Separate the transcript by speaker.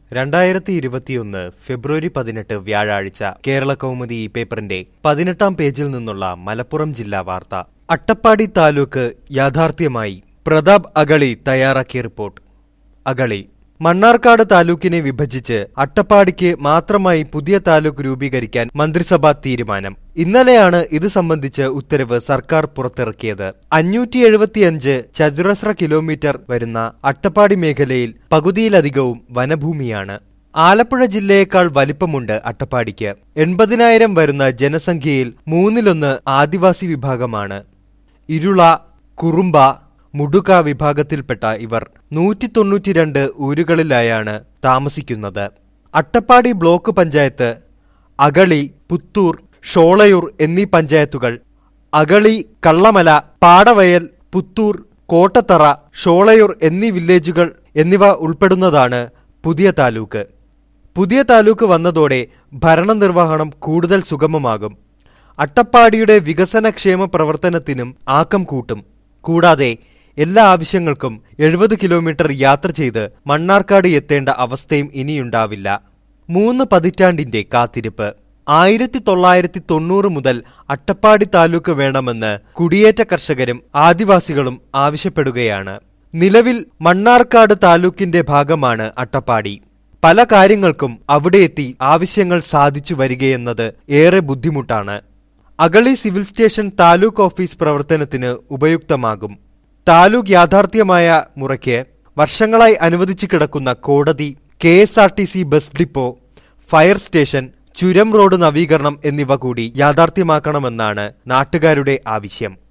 Speaker 1: 2021 ഫെബ്രുവരി 18 വ്യാഴാഴ്ച കേരള കൗമുദി ഈ പേപ്പറിന്റെ 18-ാം പേജിൽ നിന്നുള്ള മലപ്പുറം ജില്ലാ വാർത്ത. അട്ടപ്പാടി താലൂക്ക് യാഥാർത്ഥ്യമായി. പ്രതാപ് അഗളി തയ്യാറാക്കിയ റിപ്പോർട്ട്. അഗളി: മണ്ണാർക്കാട് താലൂക്കിനെ വിഭജിച്ച് അട്ടപ്പാടിക്ക് മാത്രമായി പുതിയ താലൂക്ക് രൂപീകരിക്കാൻ മന്ത്രിസഭാ തീരുമാനം. ഇന്നലെയാണ് ഇത് സംബന്ധിച്ച് ഉത്തരവ് സർക്കാർ പുറത്തിറക്കിയത്. 575 ചതുരശ്ര കിലോമീറ്റർ വരുന്ന അട്ടപ്പാടി മേഖലയിൽ പകുതിയിലധികവും വനഭൂമിയാണ്. ആലപ്പുഴ ജില്ലയേക്കാൾ വലിപ്പമുണ്ട് അട്ടപ്പാടിക്ക്. 80,000 വരുന്ന ജനസംഖ്യയിൽ 1/3 ആദിവാസി വിഭാഗമാണ്. ഇരുള, കുറുമ്പ, മുടുക വിഭാഗത്തിൽപ്പെട്ട ഇവർ 192 ഊരുകളിലായാണ് താമസിക്കുന്നത്. അട്ടപ്പാടി ബ്ലോക്ക് പഞ്ചായത്ത്, അഗളി, പുത്തൂർ, ഷോളയൂർ എന്നീ പഞ്ചായത്തുകൾ, അഗളി, കള്ളമല, പാടവയൽ, പുത്തൂർ, കോട്ടത്തറ, ഷോളയൂർ എന്നീ വില്ലേജുകൾ എന്നിവ ഉൾപ്പെടുന്നതാണ് പുതിയ താലൂക്ക്. പുതിയ താലൂക്ക് വന്നതോടെ ഭരണനിർവഹണം കൂടുതൽ സുഗമമാകും. അട്ടപ്പാടിയുടെ വികസനക്ഷേമ പ്രവർത്തനത്തിനും ആക്കം കൂട്ടും. കൂടാതെ എല്ലാ ആവശ്യങ്ങൾക്കും 70 കിലോമീറ്റർ യാത്ര ചെയ്ത് മണ്ണാർക്കാട് എത്തേണ്ട അവസ്ഥയും ഇനിയുണ്ടാവില്ല. 3 പതിറ്റാണ്ടിന്റെ കാത്തിരിപ്പ്. 1990 മുതൽ അട്ടപ്പാടി താലൂക്ക് വേണമെന്ന് കുടിയേറ്റ കർഷകരും ആദിവാസികളും ആവശ്യപ്പെടുകയാണ്. നിലവിൽ മണ്ണാർക്കാട് താലൂക്കിന്റെ ഭാഗമാണ് അട്ടപ്പാടി. പല കാര്യങ്ങൾക്കും അവിടെ എത്തി ആവശ്യങ്ങൾ സാധിച്ചു വരികയെന്നത് ഏറെ ബുദ്ധിമുട്ടാണ്. Agali civil station taluk office പ്രവർത്തനത്തിന് ഉപയുക്തമാകും. താലൂക്ക് യാഥാർത്ഥ്യമായ മുറയ്ക്ക് വർഷങ്ങളായി അനുവദിച്ചു കിടക്കുന്ന കോടതി, KSRTC bus depot, fire station, ചുരം റോഡ് നവീകരണം എന്നിവ കൂടി യാഥാർത്ഥ്യമാക്കണമെന്നാണ് നാട്ടുകാരുടെ ആവശ്യം.